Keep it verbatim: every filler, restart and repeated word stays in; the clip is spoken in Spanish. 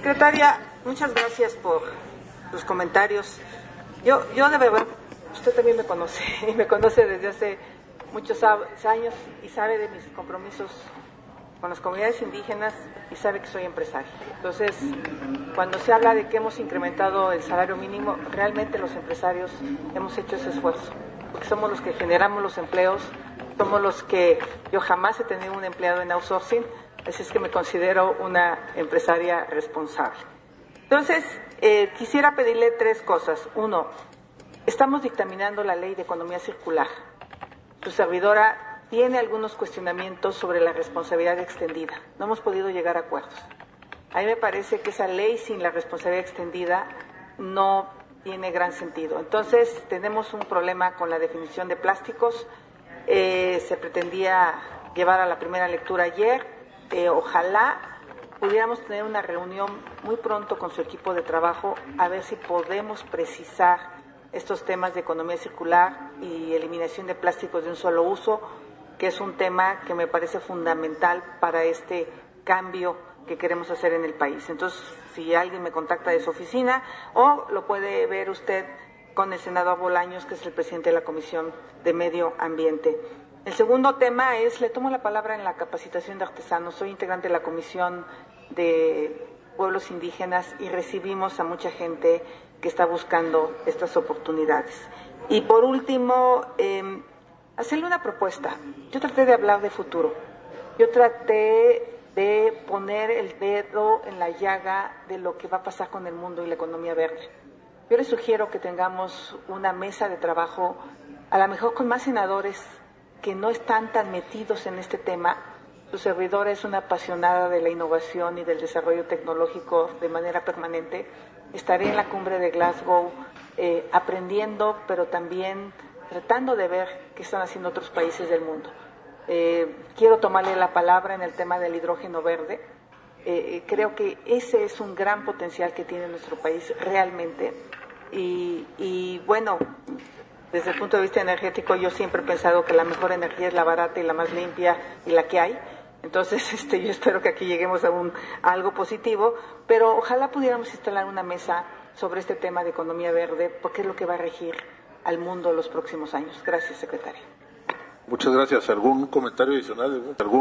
Secretaria, muchas gracias por sus comentarios. Yo, yo de verdad, usted también me conoce, y me conoce desde hace muchos años y sabe de mis compromisos con las comunidades indígenas y sabe que soy empresaria. Entonces, cuando se habla de que hemos incrementado el salario mínimo, realmente los empresarios hemos hecho ese esfuerzo, porque somos los que generamos los empleos, somos los que, yo jamás he tenido un empleado en outsourcing, así es que me considero una empresaria responsable. Entonces, eh, quisiera pedirle tres cosas. Uno, estamos dictaminando la ley de economía circular. Su servidora tiene algunos cuestionamientos sobre la responsabilidad extendida. No hemos podido llegar a acuerdos. A mí me parece que esa ley sin la responsabilidad extendida no tiene gran sentido. Entonces, tenemos un problema con la definición de plásticos. Eh, se pretendía llevar a la primera lectura ayer. Eh, ojalá pudiéramos tener una reunión muy pronto con su equipo de trabajo a ver si podemos precisar estos temas de economía circular y eliminación de plásticos de un solo uso, que es un tema que me parece fundamental para este cambio que queremos hacer en el país. Entonces, si alguien me contacta de su oficina, o lo puede ver usted con el senador Bolaños, que es el presidente de la Comisión de Medio Ambiente. El segundo tema es, le tomo la palabra en la capacitación de artesanos. Soy integrante de la Comisión de Pueblos Indígenas y recibimos a mucha gente que está buscando estas oportunidades. Y por último, eh, hacerle una propuesta. Yo traté de hablar de futuro. Yo traté de poner el dedo en la llaga de lo que va a pasar con el mundo y la economía verde. Yo les sugiero que tengamos una mesa de trabajo, a lo mejor con más senadores que no están tan metidos en este tema. Su servidora es una apasionada de la innovación y del desarrollo tecnológico de manera permanente. Estaré en la cumbre de Glasgow eh, aprendiendo, pero también tratando de ver qué están haciendo otros países del mundo. Eh, quiero tomarle la palabra en el tema del hidrógeno verde. Eh, creo que ese es un gran potencial que tiene nuestro país realmente. Y, y bueno, desde el punto de vista energético, yo siempre he pensado que la mejor energía es la barata y la más limpia y la que hay. Entonces, este, yo espero que aquí lleguemos a, un, a algo positivo, pero ojalá pudiéramos instalar una mesa sobre este tema de economía verde, porque es lo que va a regir al mundo los próximos años. Gracias, secretaria. Muchas gracias. ¿Algún comentario adicional? ¿Algún